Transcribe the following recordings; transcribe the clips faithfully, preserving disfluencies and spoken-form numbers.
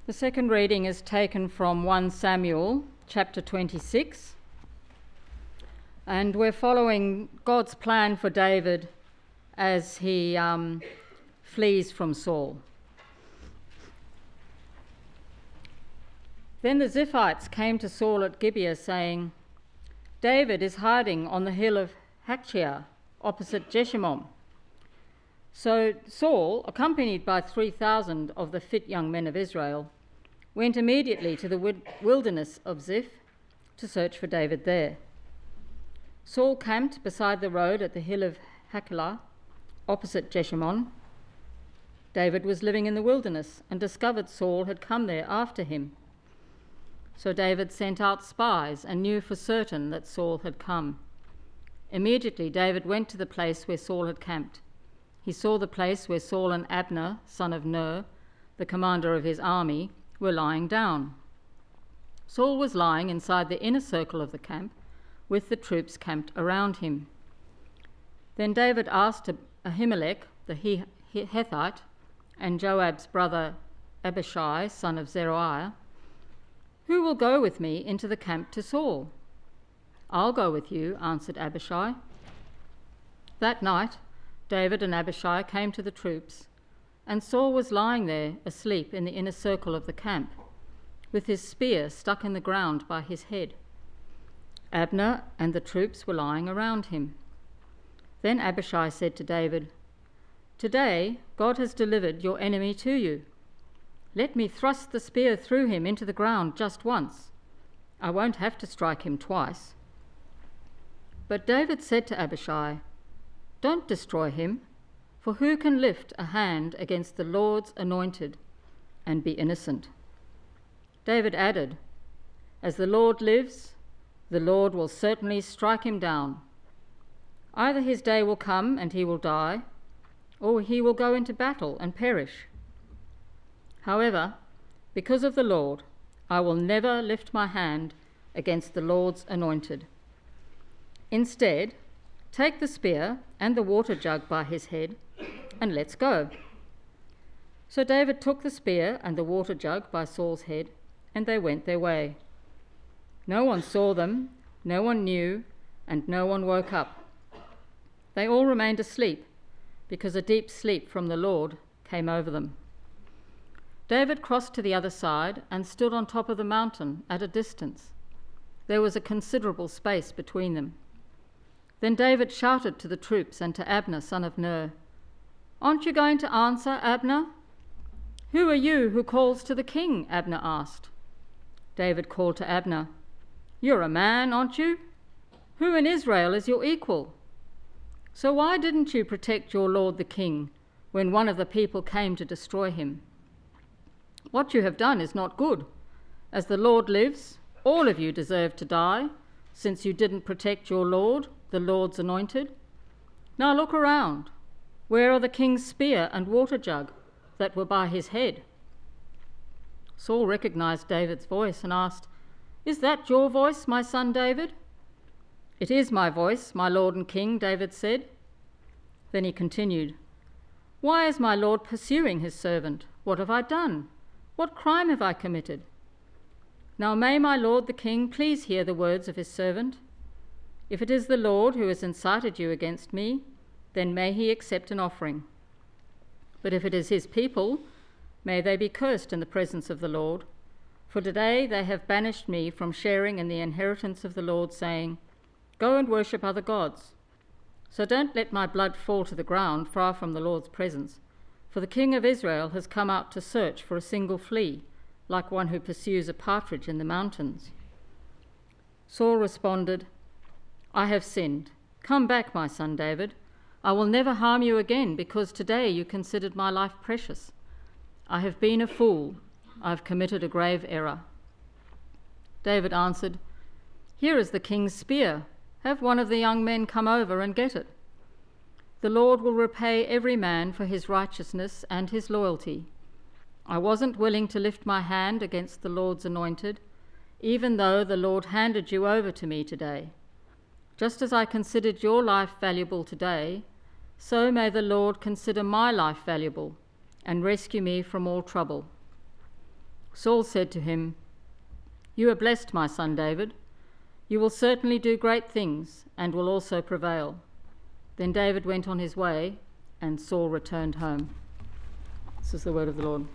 The second reading is taken from First Samuel chapter twenty-six, and we're following God's plan for David as he um, flees from Saul. Then the Ziphites came to Saul at Gibeah, saying, "David is hiding on the hill of Hakchiah, opposite Jeshimon." So Saul, accompanied by three thousand of the fit young men of Israel, went immediately to the wilderness of Ziph to search for David there. Saul camped beside the road at the hill of Hakchilah, opposite Jeshimon. David was living in the wilderness and discovered Saul had come there after him. So David sent out spies and knew for certain that Saul had come. Immediately David went to the place where Saul had camped. He saw the place where Saul and Abner, son of Ner, the commander of his army, were lying down. Saul was lying inside the inner circle of the camp, with the troops camped around him. Then David asked Ahimelech, the Hittite, and Joab's brother Abishai, son of Zeruiah, "Who will go with me into the camp to Saul?" "I'll go with you," answered Abishai. That night David and Abishai came to the troops, and Saul was lying there asleep in the inner circle of the camp, with his spear stuck in the ground by his head. Abner and the troops were lying around him. Then Abishai said to David, "Today God has delivered your enemy to you. Let me thrust the spear through him into the ground just once. I won't have to strike him twice." But David said to Abishai, "Don't destroy him, for who can lift a hand against the Lord's anointed and be innocent?" David added, "As the Lord lives, the Lord will certainly strike him down. Either his day will come and he will die, or he will go into battle and perish. However, because of the Lord, I will never lift my hand against the Lord's anointed. Instead, take the spear and the water jug by his head, and let's go." So David took the spear and the water jug by Saul's head, and they went their way. No one saw them, no one knew, and no one woke up. They all remained asleep, because a deep sleep from the Lord came over them. David crossed to the other side and stood on top of the mountain at a distance. There was a considerable space between them. Then David shouted to the troops and to Abner, son of Ner, "Aren't you going to answer, Abner?" "Who are you who calls to the king?" Abner asked. David called to Abner, "You're a man, aren't you? Who in Israel is your equal? So why didn't you protect your lord the king when one of the people came to destroy him? What you have done is not good. As the Lord lives, all of you deserve to die, since you didn't protect your lord, the Lord's anointed. Now look around. Where are the king's spear and water jug that were by his head?" Saul recognized David's voice and asked, "Is that your voice, my son David?" "It is my voice, my lord and king," David said. Then he continued, "Why is my lord pursuing his servant? What have I done? What crime have I committed? Now may my lord the king please hear the words of his servant. If it is the Lord who has incited you against me, then may he accept an offering. But if it is his people, may they be cursed in the presence of the Lord. For today they have banished me from sharing in the inheritance of the Lord, saying, 'Go and worship other gods.' So don't let my blood fall to the ground far from the Lord's presence, for the king of Israel has come out to search for a single flea, like one who pursues a partridge in the mountains." Saul responded, "I have sinned. Come back, my son David. I will never harm you again, because today you considered my life precious. I have been a fool. I have committed a grave error." David answered, "Here is the king's spear. Have one of the young men come over and get it. The Lord will repay every man for his righteousness and his loyalty. I wasn't willing to lift my hand against the Lord's anointed, even though the Lord handed you over to me today. Just as I considered your life valuable today, so may the Lord consider my life valuable and rescue me from all trouble." Saul said to him, "You are blessed, my son David. You will certainly do great things and will also prevail." Then David went on his way and Saul returned home. This is the word of the Lord.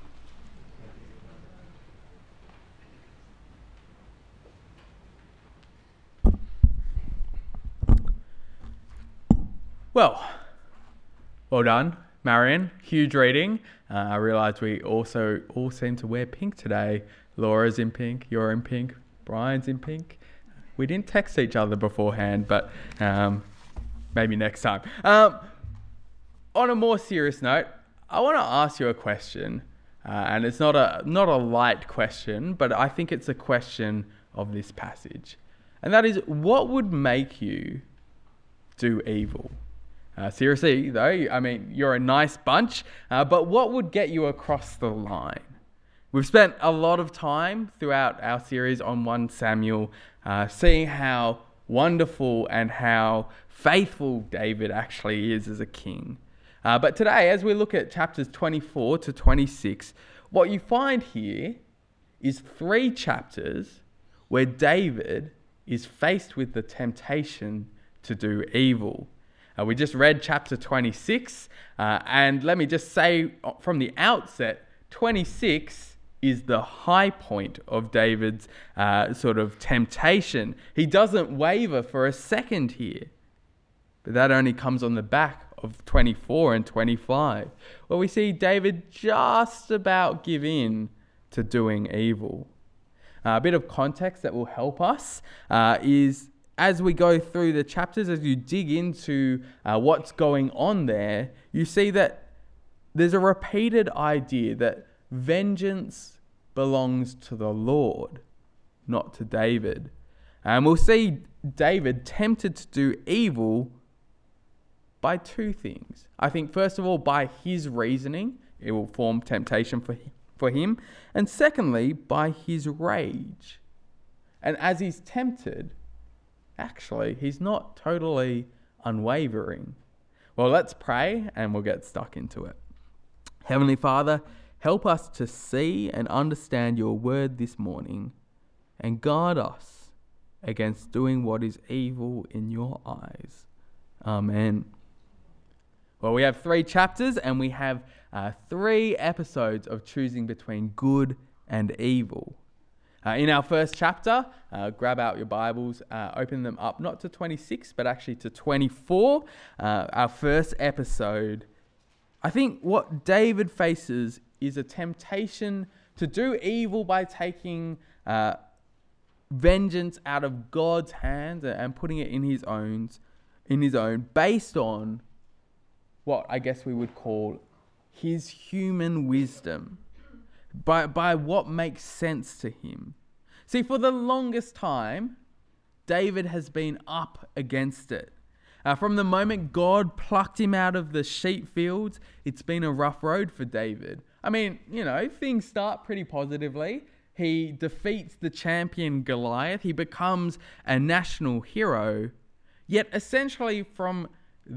Well, well done, Marion. Huge reading. Uh, I realised we also all seem to wear pink today. Laura's in pink, you're in pink, Brian's in pink. We didn't text each other beforehand, but um, maybe next time. Um, on a more serious note, I want to ask you a question, uh, and it's not a not a light question, but I think it's a question of this passage, and that is, what would make you do evil? Uh, seriously, though, I mean, you're a nice bunch, uh, but what would get you across the line? We've spent a lot of time throughout our series on First Samuel uh, seeing how wonderful and how faithful David actually is as a king. Uh, but today, as we look at chapters twenty-four to twenty-six, what you find here is three chapters where David is faced with the temptation to do evil. Uh, we just read chapter twenty-six, uh, and let me just say from the outset, twenty-six is the high point of David's uh, sort of temptation. He doesn't waver for a second here, but that only comes on the back of twenty-four and twenty-five, where we see David just about give in to doing evil. Uh, a bit of context that will help us uh, is, as we go through the chapters, as you dig into uh, what's going on there, you see that there's a repeated idea that vengeance belongs to the Lord, not to David. And we'll see David tempted to do evil by two things. I think, first of all, by his reasoning, it will form temptation for him, for him. And secondly, by his rage. And as he's tempted, actually, he's not totally unwavering. Well, let's pray and we'll get stuck into it. Heavenly Father, help us to see and understand your word this morning and guard us against doing what is evil in your eyes. Amen. Well, we have three chapters and we have uh, three episodes of choosing between good and evil. Uh, in our first chapter, uh, grab out your Bibles, uh, open them up, not to twenty-six, but actually to twenty-four, uh, our first episode. I think what David faces is a temptation to do evil by taking uh, vengeance out of God's hands and putting it in his own, in his own, based on what I guess we would call his human wisdom. By, by what makes sense to him. See, for the longest time, David has been up against it. Uh, from the moment God plucked him out of the sheep fields, it's been a rough road for David. I mean, you know, things start pretty positively. He defeats the champion Goliath. He becomes a national hero. Yet essentially from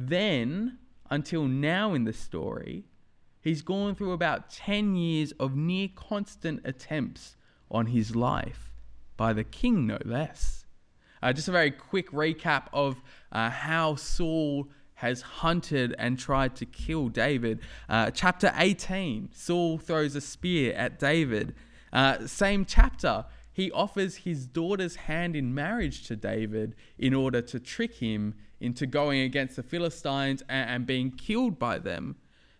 then until now in the story, he's gone through about ten years of near constant attempts on his life by the king, no less. Uh, just a very quick recap of uh, how Saul has hunted and tried to kill David. Uh, chapter eighteen, Saul throws a spear at David. Uh, same chapter, he offers his daughter's hand in marriage to David in order to trick him into going against the Philistines and, and being killed by them.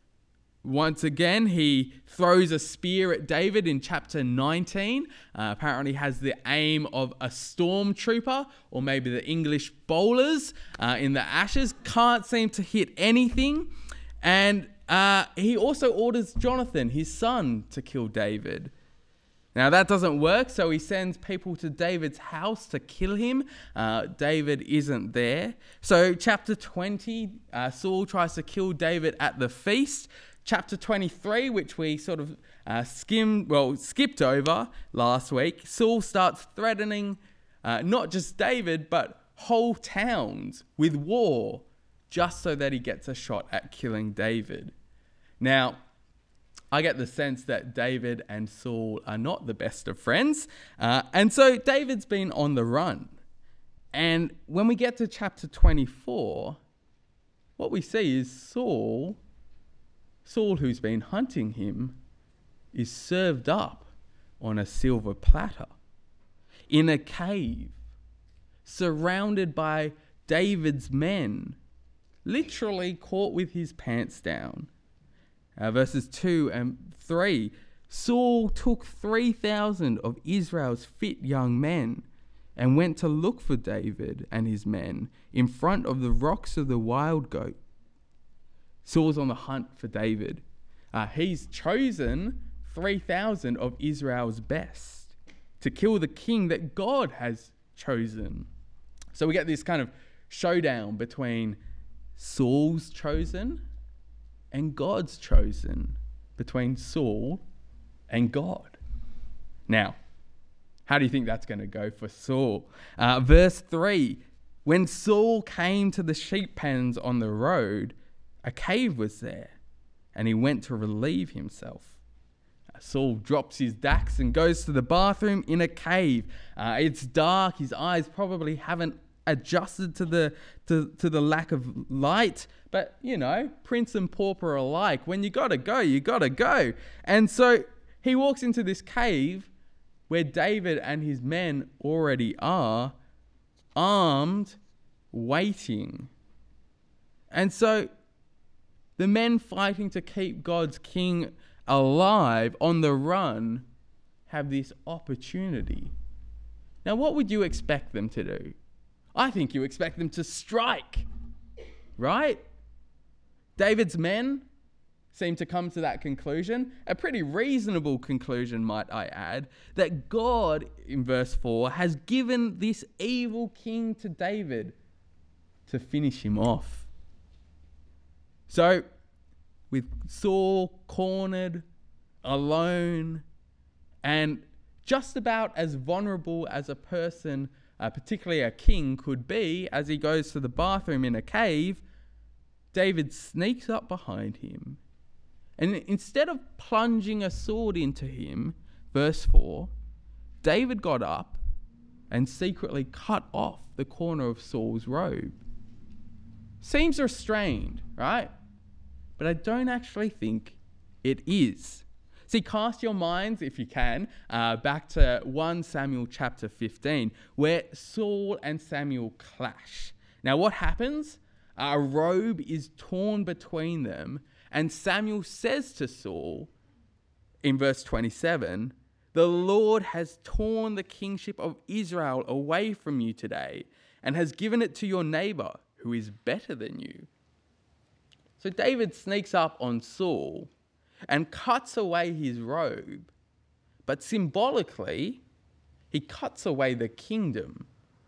Once again, he throws a spear at David in chapter nineteen. Uh, apparently has the aim of a stormtrooper, or maybe the English bowlers uh, in the ashes. Can't seem to hit anything. And uh, he also orders Jonathan, his son, to kill David. Now that doesn't work, so he sends people to David's house to kill him. Uh, David isn't there. So chapter twenty, uh, Saul tries to kill David at the feast. Chapter twenty-three, which we sort of uh, skimmed, well, skipped over last week, Saul starts threatening uh, not just David, but whole towns with war, just so that he gets a shot at killing David. Now, I get the sense that David and Saul are not the best of friends. Uh, and so David's been on the run. And when we get to chapter twenty-four, what we see is Saul, Saul who's been hunting him, is served up on a silver platter in a cave, surrounded by David's men, literally caught with his pants down. Uh, verses two and three, Saul took three thousand of Israel's fit young men and went to look for David and his men in front of the rocks of the wild goat. Saul's on the hunt for David. Uh, he's chosen three thousand of Israel's best to kill the king that God has chosen. So we get this kind of showdown between Saul's chosen and God's chosen, between Saul and God. Now, how do you think that's going to go for Saul? Uh, verse three, when Saul came to the sheep pens on the road, a cave was there, and he went to relieve himself. Uh, Saul drops his dax and goes to the bathroom in a cave. Uh, it's dark. His eyes probably haven't adjusted to the to, to the lack of light. But, you know, prince and pauper alike, when you got to go, you got to go. And so he walks into this cave where David and his men already are, armed, waiting. And so the men fighting to keep God's king alive on the run have this opportunity. Now, what would you expect them to do? I think you expect them to strike, right? David's men seem to come to that conclusion, a pretty reasonable conclusion, might I add, that God, in verse four, has given this evil king to David to finish him off. So, with Saul cornered, alone, and just about as vulnerable as a person, uh, particularly a king, could be as he goes to the bathroom in a cave, David sneaks up behind him. And instead of plunging a sword into him, verse four, David got up and secretly cut off the corner of Saul's robe. Seems restrained, right? But I don't actually think it is. See, cast your minds, if you can, uh, back to First Samuel chapter fifteen, where Saul and Samuel clash. Now, what happens? A robe is torn between them, and Samuel says to Saul, in verse twenty-seven, "The Lord has torn the kingship of Israel away from you today, and has given it to your neighbor, who is better than you." So David sneaks up on Saul and cuts away his robe, but symbolically, he cuts away the kingdom.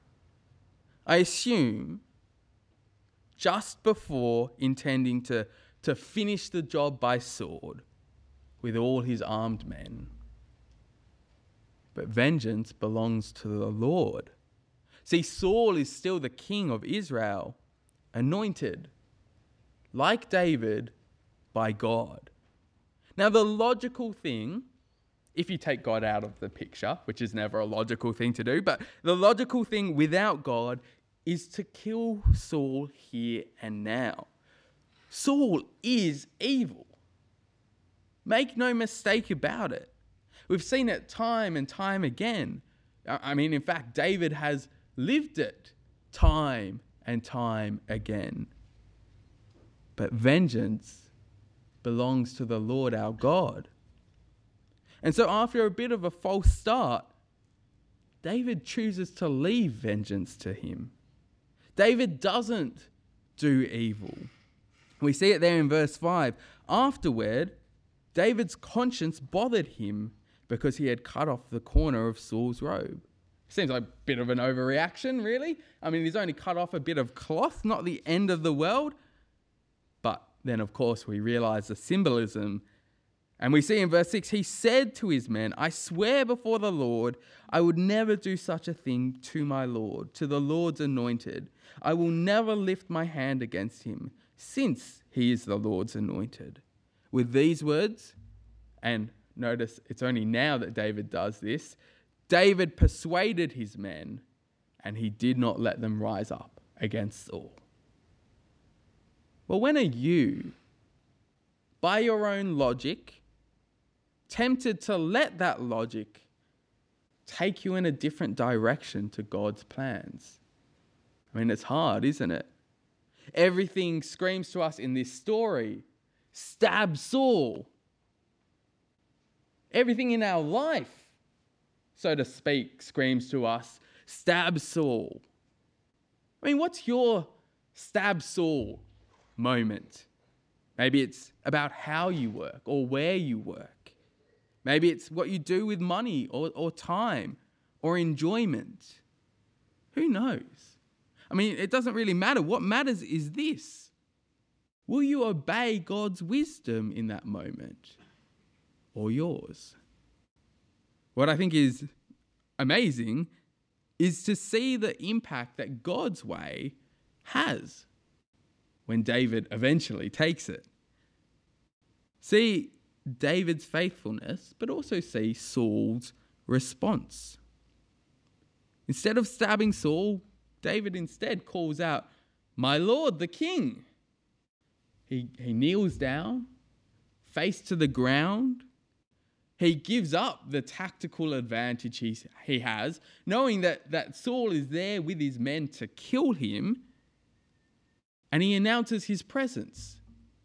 I assume just before intending to, to finish the job by sword with all his armed men. But vengeance belongs to the Lord. See, Saul is still the king of Israel, anointed, like David, by God. Now, the logical thing, if you take God out of the picture, which is never a logical thing to do, but the logical thing without God is to kill Saul here and now. Saul is evil. Make no mistake about it. We've seen it time and time again. I mean, in fact, David has lived it time and time again. But vengeance belongs to the Lord our God. And so after a bit of a false start, David chooses to leave vengeance to him. David doesn't do evil. We see it there in verse five. Afterward, David's conscience bothered him because he had cut off the corner of Saul's robe. Seems like a bit of an overreaction, really. I mean, he's only cut off a bit of cloth, not the end of the world. But then, of course, we realize the symbolism. And we see in verse six, he said to his men, "I swear before the Lord, I would never do such a thing to my Lord, to the Lord's anointed. I will never lift my hand against him, since he is the Lord's anointed." With these words, And notice it's only now that David does this. David persuaded his men, and he did not let them rise up against Saul. Well, when are you, by your own logic, tempted to let that logic take you in a different direction to God's plans? I mean, it's hard, isn't it? Everything screams to us in this story, stab Saul. Everything in our life, so to speak, screams to us, stab Saul. I mean, what's your stab Saul moment? Maybe it's about how you work or where you work. Maybe it's what you do with money or, or time or enjoyment. Who knows? I mean, it doesn't really matter. What matters is this. Will you obey God's wisdom in that moment or yours? What I think is amazing is to see the impact that God's way has when David eventually takes it. See David's faithfulness, but also see Saul's response. Instead of stabbing Saul, David instead calls out, "My Lord, the king." He, he kneels down, face to the ground. He gives up the tactical advantage he, he has, knowing that, that Saul is there with his men to kill him. And he announces his presence.